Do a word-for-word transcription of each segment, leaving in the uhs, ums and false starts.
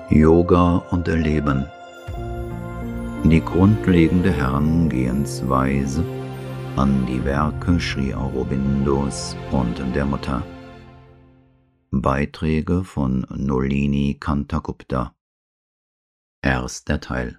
Yoga und Erleben. Die grundlegende Herangehensweise an die Werke Sri Aurobindos und der Mutter. Beiträge von Nolini Kanthagupta. Erster Teil.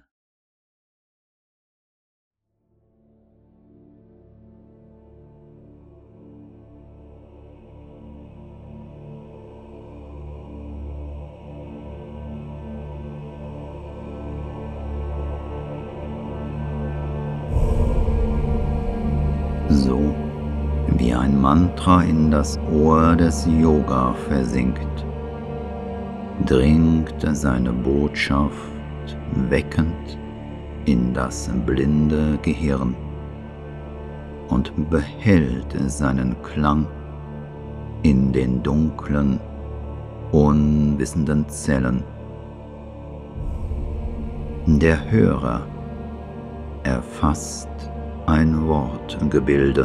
So wie ein Mantra in das Ohr des Yoga versinkt, dringt seine Botschaft weckend in das blinde Gehirn und behält seinen Klang in den dunklen, unwissenden Zellen. Der Hörer erfasst ein Wortgebilde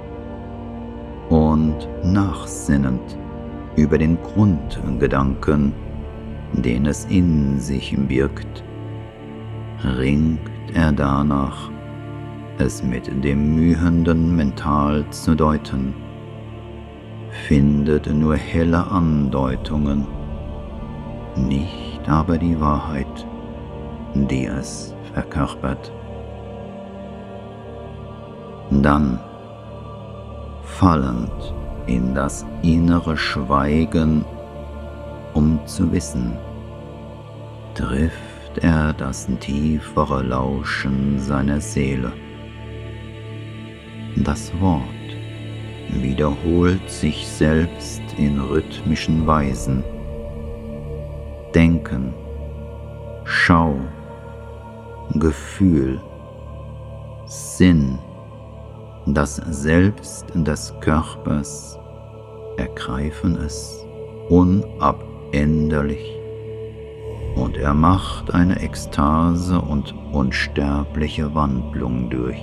und nachsinnend über den Grundgedanken, den es in sich birgt, ringt er danach, es mit dem mühenden Mental zu deuten, findet nur helle Andeutungen, nicht aber die Wahrheit, die es verkörpert. Dann, fallend in das innere Schweigen, um zu wissen, trifft er das tiefere Lauschen seiner Seele. Das Wort wiederholt sich selbst in rhythmischen Weisen. Denken, Schau, Gefühl, Sinn, das Selbst des Körpers ergreifen es unabänderlich, und er macht eine Ekstase und unsterbliche Wandlung durch.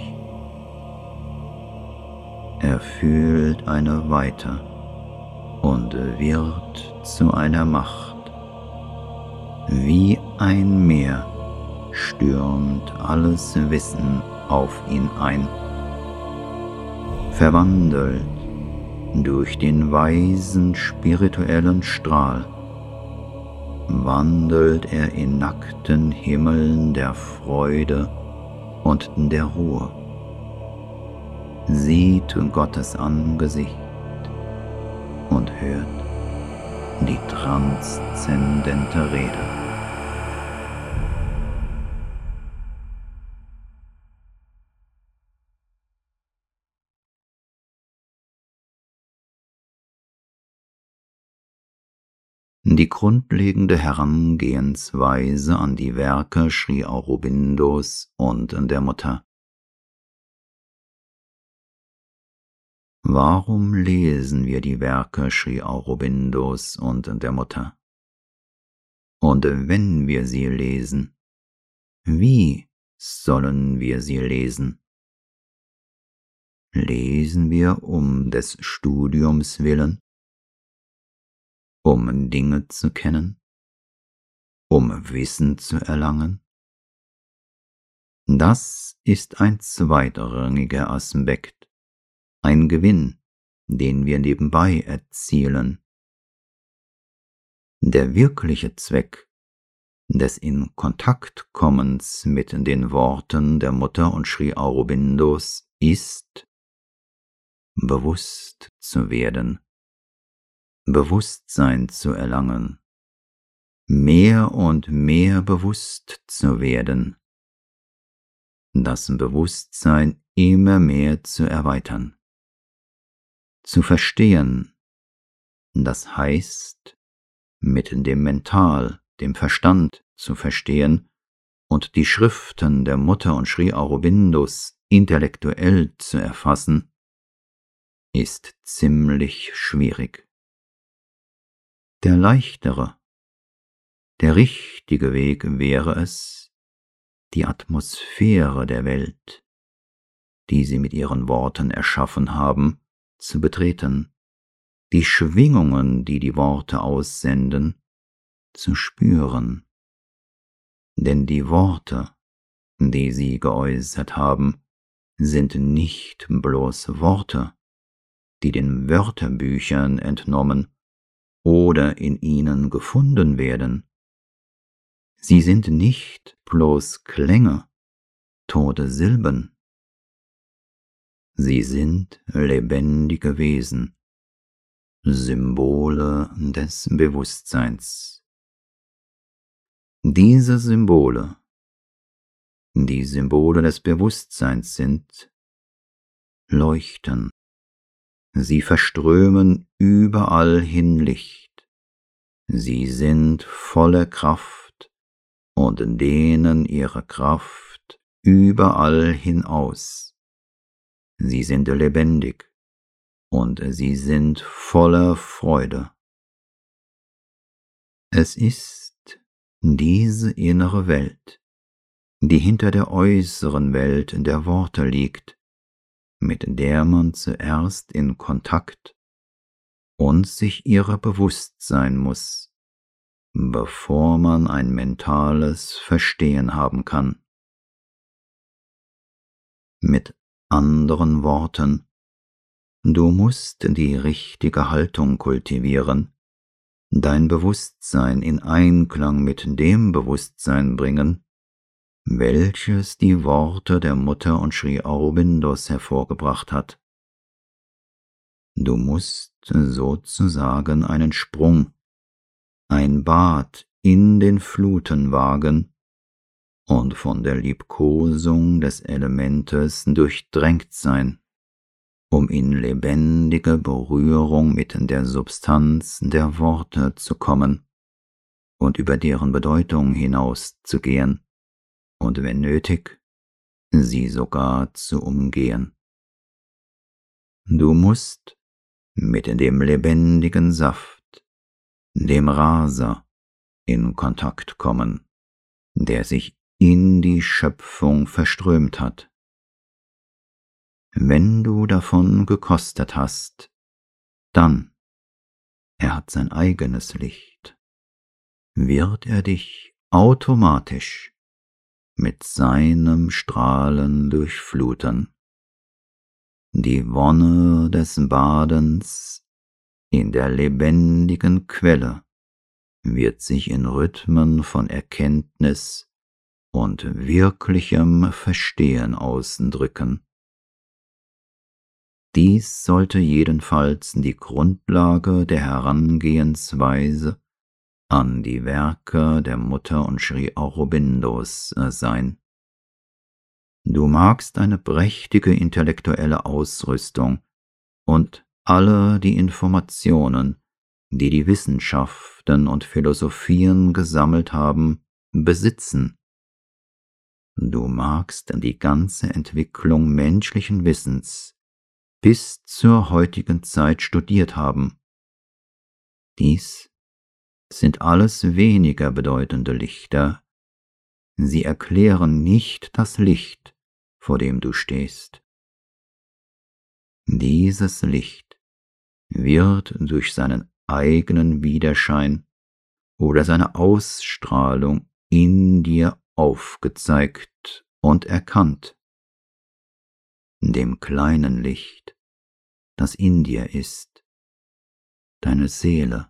Er fühlt eine Weite und wird zu einer Macht. Wie ein Meer stürmt alles Wissen auf ihn ein. Verwandelt durch den weisen spirituellen Strahl, wandelt er in nackten Himmeln der Freude und der Ruhe, sieht Gottes Angesicht und hört die transzendente Rede. Die grundlegende Herangehensweise an die Werke Sri Aurobindos und der Mutter. Warum lesen wir die Werke Sri Aurobindos und der Mutter? Und wenn wir sie lesen, wie sollen wir sie lesen? Lesen wir um des Studiums willen? Um Dinge zu kennen, um Wissen zu erlangen? Das ist ein zweitrangiger Aspekt, ein Gewinn, den wir nebenbei erzielen. Der wirkliche Zweck des In-Kontakt-Kommens mit den Worten der Mutter und Sri Aurobindos ist, bewusst zu werden, Bewusstsein zu erlangen, mehr und mehr bewusst zu werden, das Bewusstsein immer mehr zu erweitern, zu verstehen, das heißt, mit dem Mental, dem Verstand zu verstehen und die Schriften der Mutter und Sri Aurobindos intellektuell zu erfassen, ist ziemlich schwierig. Der leichtere, der richtige Weg wäre es, die Atmosphäre der Welt, die sie mit ihren Worten erschaffen haben, zu betreten, die Schwingungen, die die Worte aussenden, zu spüren Denn die Worte, die sie geäußert haben, sind nicht bloß Worte, die den Wörterbüchern entnommen oder in ihnen gefunden werden. Sie sind nicht bloß Klänge, tote Silben. Sie sind lebendige Wesen, Symbole des Bewusstseins. Diese Symbole, die Symbole des Bewusstseins sind, leuchten. Sie verströmen überall hin Licht. Sie sind voller Kraft und dehnen ihre Kraft überall hinaus. Sie sind lebendig und sie sind voller Freude. Es ist diese innere Welt, die hinter der äußeren Welt der Worte liegt, mit der man zuerst in Kontakt und sich ihrer bewusst sein muss, bevor man ein mentales Verstehen haben kann. Mit anderen Worten, du musst die richtige Haltung kultivieren, dein Bewusstsein in Einklang mit dem Bewusstsein bringen, welches die Worte der Mutter und Sri Aurobindos hervorgebracht hat. Du musst sozusagen einen Sprung, ein Bad in den Fluten wagen und von der Liebkosung des Elementes durchdrängt sein, um in lebendige Berührung mit der Substanz der Worte zu kommen und über deren Bedeutung hinauszugehen und wenn nötig, sie sogar zu umgehen. Du musst mit dem lebendigen Saft, dem Rasa, in Kontakt kommen, der sich in die Schöpfung verströmt hat. Wenn du davon gekostet hast, dann, er hat sein eigenes Licht, wird er dich automatisch mit seinem Strahlen durchfluten. Die Wonne des Badens in der lebendigen Quelle wird sich in Rhythmen von Erkenntnis und wirklichem Verstehen ausdrücken. Dies sollte jedenfalls die Grundlage der Herangehensweise an die Werke der Mutter und Sri Aurobindos sein. Du magst eine prächtige intellektuelle Ausrüstung und alle die Informationen, die die Wissenschaften und Philosophien gesammelt haben, besitzen. Du magst die ganze Entwicklung menschlichen Wissens bis zur heutigen Zeit studiert haben. Dies sind alles weniger bedeutende Lichter. Sie erklären nicht das Licht, vor dem du stehst. Dieses Licht wird durch seinen eigenen Widerschein oder seine Ausstrahlung in dir aufgezeigt und erkannt. Dem kleinen Licht, das in dir ist, deine Seele.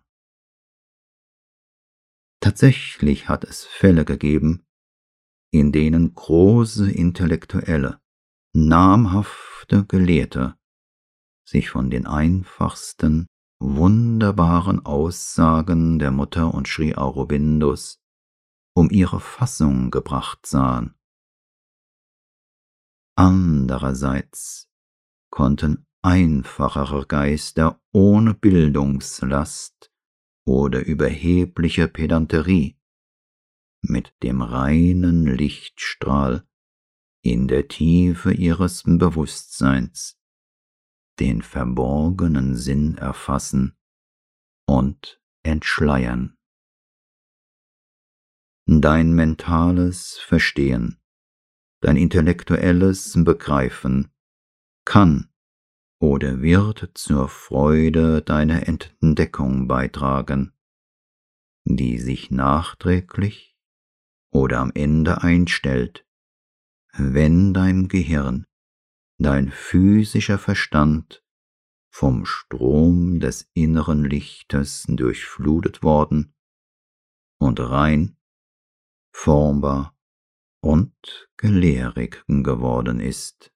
Tatsächlich hat es Fälle gegeben, in denen große Intellektuelle, namhafte Gelehrte sich von den einfachsten, wunderbaren Aussagen der Mutter und Sri Aurobindos um ihre Fassung gebracht sahen. Andererseits konnten einfachere Geister ohne Bildungslast oder überhebliche Pedanterie mit dem reinen Lichtstrahl in der Tiefe ihres Bewusstseins den verborgenen Sinn erfassen und entschleiern. Dein mentales Verstehen, dein intellektuelles Begreifen kann oder wird zur Freude deiner Entdeckung beitragen, die sich nachträglich oder am Ende einstellt, wenn dein Gehirn, dein physischer Verstand vom Strom des inneren Lichtes durchflutet worden und rein, formbar und gelehrig geworden ist.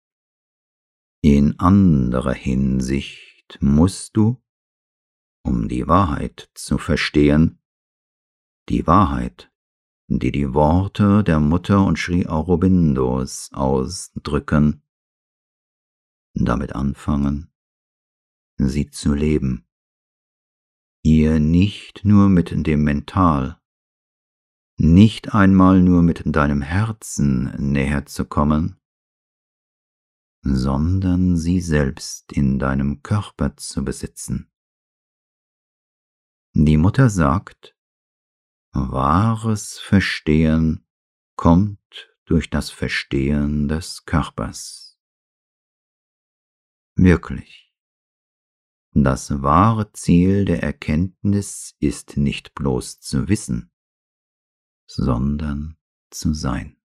In anderer Hinsicht musst du, um die Wahrheit zu verstehen, die Wahrheit, die die Worte der Mutter und Sri Aurobindos ausdrücken, damit anfangen, sie zu leben, ihr nicht nur mit dem Mental, nicht einmal nur mit deinem Herzen näher zu kommen, sondern sie selbst in deinem Körper zu besitzen. Die Mutter sagt, wahres Verstehen kommt durch das Verstehen des Körpers. Wirklich, das wahre Ziel der Erkenntnis ist nicht bloß zu wissen, sondern zu sein.